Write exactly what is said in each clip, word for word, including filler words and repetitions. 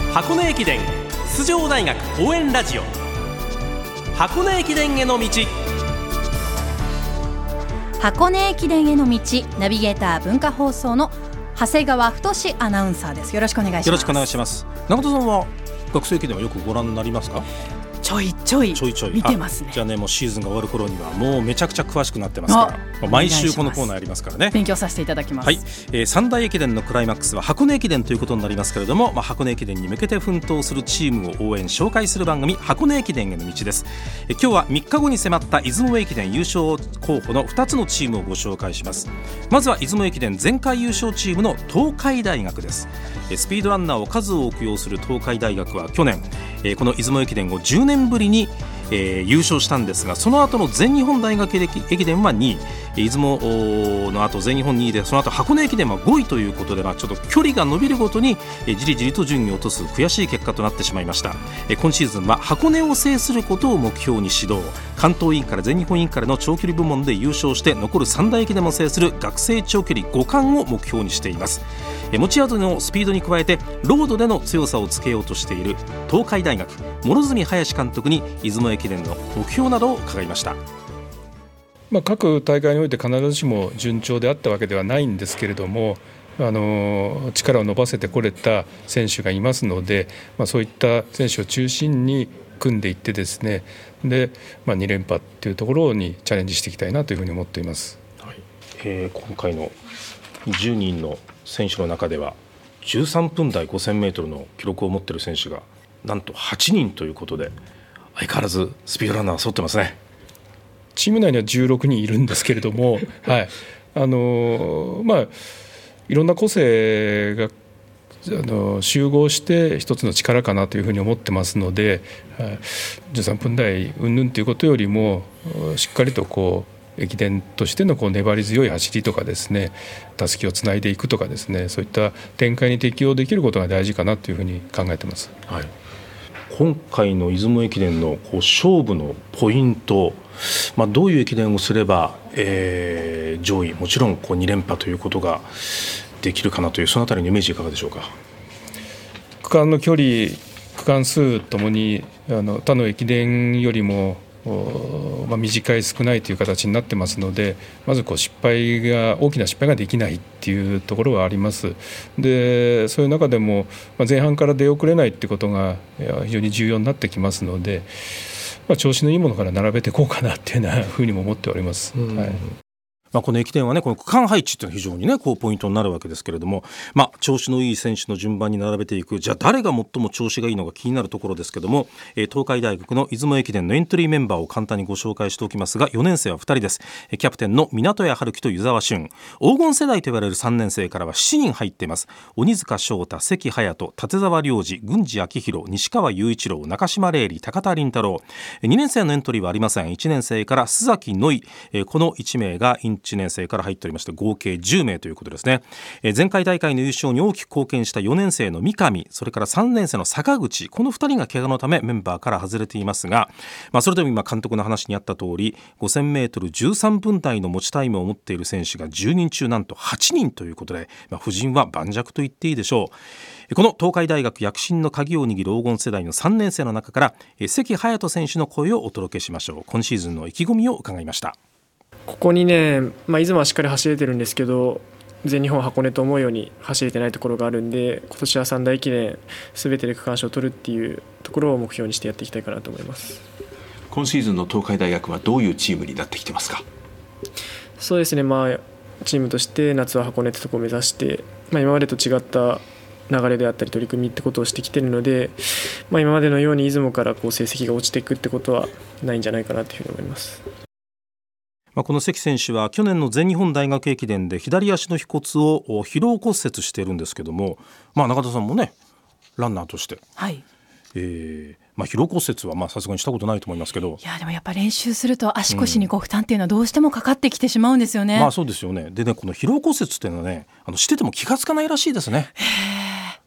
箱根駅伝出場大学応援ラジオ、箱根駅伝への道。 箱根駅伝への道、ナビゲーター文化放送の長谷川太アナウンサーです。よろしくお願いします。 よろしくお願いします。中田さんは学生駅伝はよくご覧になりますか？ ちょいちょいちょいちょい見てますね。 じゃあね、もうシーズンが終わる頃にはもうめちゃくちゃ詳しくなってますから、毎週このコーナーやりますからね。 勉強させていただきます。 はい、えー、三大駅伝のクライマックスは箱根駅伝ということになりますけれども、まあ、箱根駅伝に向けて奮闘するチームを応援紹介する番組、箱根駅伝への道です。えー、今日はみっかごに迫った出雲駅伝優勝候補のふたつのチームをご紹介します。まずは出雲駅伝前回優勝チームの東海大学です。えー、スピードランナーを数多く擁する東海大学は去年、えー、この出雲駅伝をじゅうねんぶりにえー、優勝したんですが、その後の全日本大学駅伝はにい、出雲の後全日本にいで、その後箱根駅伝はごいということで、まあ、ちょっと距離が伸びるごとに、えー、じりじりと順位を落とす悔しい結果となってしまいました。えー、今シーズンは箱根を制することを目標に指導、関東インカレ全日本インカレの長距離部門で優勝して残る三大駅伝も制する学生長距離ご冠を目標にしています。えー、持ち味のスピードに加えてロードでの強さをつけようとしている東海大学諸角林監督に出雲駅伝の目標などを伺いました。 まあ、各大会において必ずしも順調であったわけではないんですけれども、あの力を伸ばせてこれた選手がいますので、まあ、そういった選手を中心に組んでいってですね、で、まあ、に連覇というところにチャレンジしていきたいなというふうに思っています。 はい、えー、今回のじゅうにんの選手の中ではじゅうさんぷん台 ごせんメートル の記録を持っている選手がなんとはちにんということで、相変わらずスピードランナーは揃ってますね。 チーム内にはじゅうろくにんいるんですけれども、はい、あのまあいろんな個性があの集合して一つの力かなというふうに思ってますので、はい、じゅうさんぷん台云々ということよりもしっかりとこう駅伝としてのこう粘り強い走りとかですね、たすきをつないでいくとかですね、そういった展開に適応できることが大事かなというふうに考えてます。 はい、今回の出雲駅伝のこう勝負のポイント、まあ、どういう駅伝をすれば、えー、上位もちろんこうに連覇ということができるかなという、そのあたりのイメージいかがでしょうか。 区間の距離、区間数ともにあの他の駅伝よりもまあ、短い少ないという形になってますので、まずこう失敗が大きな失敗ができないっていうところはあります。でそういう中でも前半から出遅れないってことが非常に重要になってきますので、まあ、調子のいいものから並べていこうかなっていうようなふうにも思っております。はい、 まあ、この駅伝はね、この区間配置というのは非常にねこうポイントになるわけですけれども、まあ、調子のいい選手の順番に並べていく、じゃあ誰が最も調子がいいのか気になるところですけども、えー、東海大学の出雲駅伝のエントリーメンバーを簡単にご紹介しておきますが、よねん生はふたりです。キャプテンの湊谷春樹と湯沢俊、黄金世代と言われるさんねん生からはしちにん入っています。鬼塚翔太、関隼人、立澤良二、郡司明宏、西川雄一郎、中島玲里、高田麟太郎。にねん生のエントリーはありません。いちねん生から須崎乃井、えー、このいち名がいちねん生から入っておりまして、合計じゅう名ということですね。えー、前回大会の優勝に大きく貢献したよねん生の三上、それからさんねん生の坂口、このふたりが怪我のためメンバーから外れていますが、まあ、それでも今監督の話にあった通り ごせんメートルじゅうさんぷん台の持ちタイムを持っている選手がじゅうにん中なんとはちにんということで、まあ、布陣は盤石と言っていいでしょう。この東海大学躍進の鍵を握る黄金世代のさんねん生の中から関隼人選手の声をお届けしましょう。今シーズンの意気込みを伺いました。 ここにね、まあ、出雲はしっかり走れてるんですけど、全日本箱根と思うように走れてないところがあるんで、今年は三大駅伝全てで区間賞を取るっていうところを目標にしてやっていきたいかなと思います。 今シーズンの東海大学はどういうチームになってきてますか？ そうですね、まあ、チームとして夏は箱根ってところを目指して、まあ、今までと違った流れであったり取り組みってことをしてきているので、まあ、今までのように出雲からこう成績が落ちていくってことはないんじゃないかなというふうに思います。 まあ、この関選手は去年の全日本大学駅伝で左足の腓骨を疲労骨折しているんですけども、まあ、中田さんもねランナーとして、はい、えーまあ、疲労骨折はまあさすがにしたことないと思いますけど、 いやでもやっぱ練習すると足腰にこう負担っていうのはどうしてもかかってきてしまうんですよね。 うん、まあそうですよね。でね、この疲労骨折っていうのはね、あのしてても気がつかないらしいですね。 へ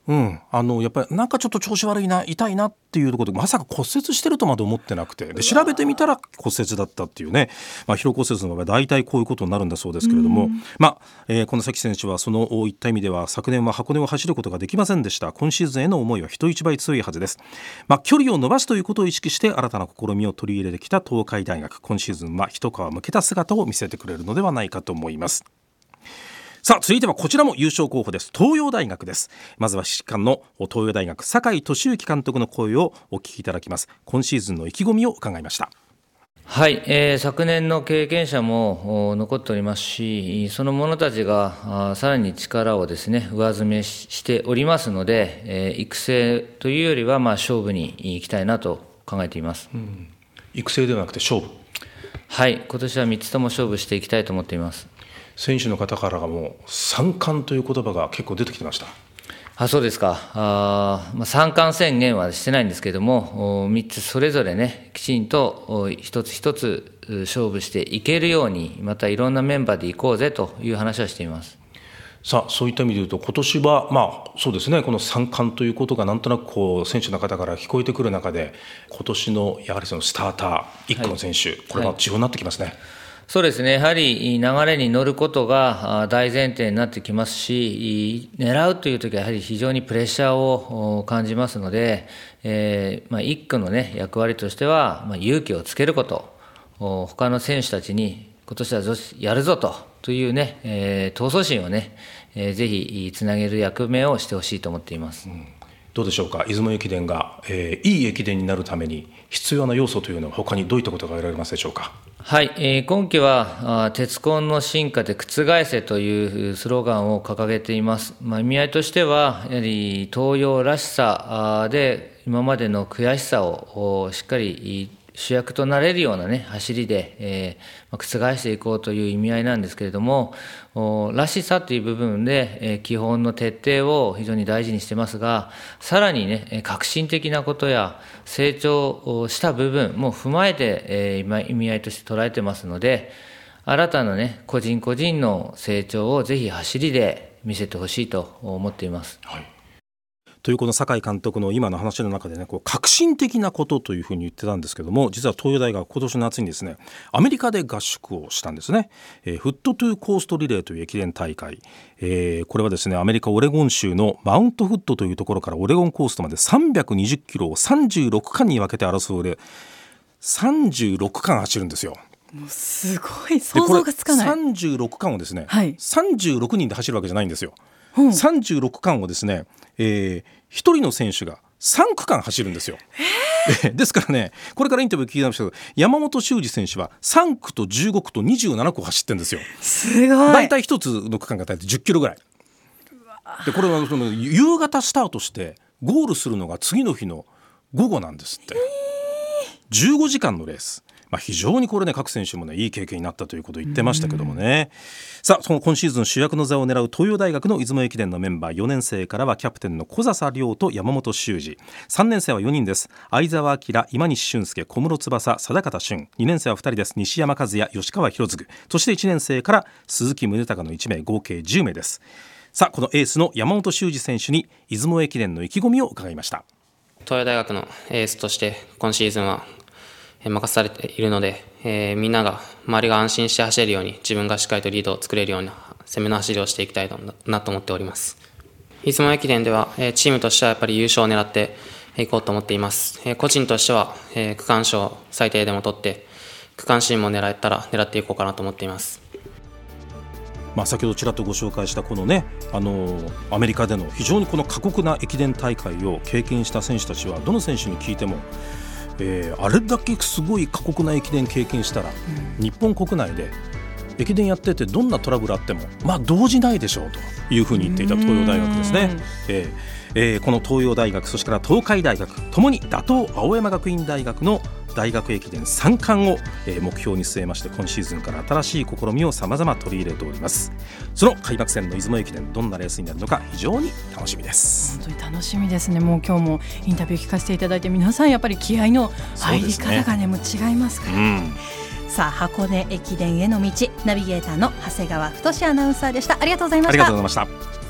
うん、あのやっぱりなんかちょっと調子悪いな痛いなっていうところでまさか骨折してるとまで思ってなくて、で調べてみたら骨折だったっていうね、まあ、疲労骨折の場合大体こういうことになるんだそうですけれども、まあえー、この関選手はそのいった意味では昨年は箱根を走ることができませんでした。今シーズンへの思いは人一倍強いはずです。まあ、距離を伸ばすということを意識して新たな試みを取り入れてきた東海大学、今シーズンは一皮むけた姿を見せてくれるのではないかと思います。さあ続いてはこちらも優勝候補です。東洋大学です。まずは指揮官の東洋大学酒井俊之監督の声をお聞きいただきます。今シーズンの意気込みを伺いました。 はい、えー、昨年の経験者も残っておりますし、その者たちがさらに力をですね上積みしておりますので、えー、育成というよりはまあ勝負に行きたいなと考えています、うん、 育成ではなくて勝負。 はい、今年はみっつとも勝負していきたいと思っています。 選手の方からがもう三冠という言葉が結構出てきてました。 あ、そうですか。あ、まあ、三冠宣言はしてないんですけれども、みっつそれぞれねきちんと一つ一つ勝負していけるように、またいろんなメンバーでいこうぜという話はしています。 さあそういった意味でいうと今年はまあそうですね、この三冠ということがなんとなくこう選手の方から聞こえてくる中で、今年のやはりそのスターター一個の選手、はい、これは重要になってきますね。はい、 そうですね、やはり流れに乗ることが大前提になってきますし、狙うというときはやはり非常にプレッシャーを感じますので、えーまあ、一区の、ね、役割としては、まあ、勇気をつけること、他の選手たちに今年はやるぞと、というね、えー、闘争心をね、えー、ぜひつなげる役目をしてほしいと思っています。うん、 どうでしょうか、出雲駅伝が、えー、いい駅伝になるために必要な要素というのは他にどういったことが得られますでしょうか。 はい、えー、今期は鉄紺の進化で覆せというスローガンを掲げています。まあ、意味合いとしてはやはり東洋らしさで今までの悔しさをしっかり主役となれるような、ね、走りで、えー、覆していこうという意味合いなんですけれども、らしさという部分で、えー、基本の徹底を非常に大事にしてますが、さらにね革新的なことや成長した部分も踏まえて、えー、意味合いとして捉えてますので、新たなね個人個人の成長をぜひ走りで見せてほしいと思っています。 はい、というこの酒井監督の今の話の中でね、こう革新的なことというふうに言ってたんですけども、実は東洋大学今年の夏にですねアメリカで合宿をしたんですね。えー、フットトゥーコーストリレーという駅伝大会、えー、これはですねアメリカオレゴン州のマウントフットというところからオレゴンコーストまでさんびゃくにじゅっキロをさんじゅうろくかんに分けて争うでさんじゅうろくかん走るんですよ。 もうすごい想像がつかない。 さんじゅうろくかんをですね、はい、さんじゅうろくにんで走るわけじゃないんですよ。うん、さんじゅうろくかんをですね、えー、ひとりの選手がさんくかん走るんですよ。えー、ですからね、これからインタビュー聞いてましたけど、山本修司選手はさんくとじゅうごくとにじゅうななこ走ってるんですよ。 すごい。 だいたいひとつの区間が大体じゅっキロぐらいで、これはその夕方スタートしてゴールするのが次の日の午後なんですって。じゅうごじかんのレース、まあ、非常にこれね各選手もねいい経験になったということを言ってましたけどもね。さあその今シーズン主役の座を狙う東洋大学の出雲駅伝のメンバー、よねん生からはキャプテンの小笹亮と山本修司、さんねん生はよにんです。相澤晃、今西俊介、小室翼、定方俊、にねん生はふたりです。西山和也、吉川博次、そしていちねん生から鈴木宗隆のいちめい、合計じゅうめいです。さあこのエースの山本修司選手に出雲駅伝の意気込みを伺いました。 東洋大学のエースとして今シーズンは任されているので、えー、みんなが周りが安心して走れるように自分がしっかりとリードを作れるような攻めの走りをしていきたいなと思っております。出雲駅伝では、えー、チームとしてはやっぱり優勝を狙っていこうと思っています。えー、個人としては、えー、区間賞最低でも取って区間新も狙えたら狙っていこうかなと思っています。 まあ、先ほどちらっとご紹介したこのねあのアメリカでの非常にこの過酷な駅伝大会を経験した選手たちはどの選手に聞いてもえー、あれだけすごい過酷な駅伝経験したら、うん、日本国内で駅伝やっててどんなトラブルあってもまあ動じないでしょうというふうに言っていた東洋大学ですね。えーえー、この東洋大学そしてから東海大学ともに打倒青山学院大学の大学駅伝さん冠を、えー、目標に据えまして今シーズンから新しい試みをさまざま取り入れております。その開幕戦の出雲駅伝どんなレースになるのか非常に楽しみです。 本当に楽しみですね。もう今日もインタビュー聞かせていただいて皆さんやっぱり気合の入り方がねもう違いますから、うん、さあ箱根駅伝への道ナビゲーターの長谷川太アナウンサーでした。ありがとうございました。 ありがとうございました。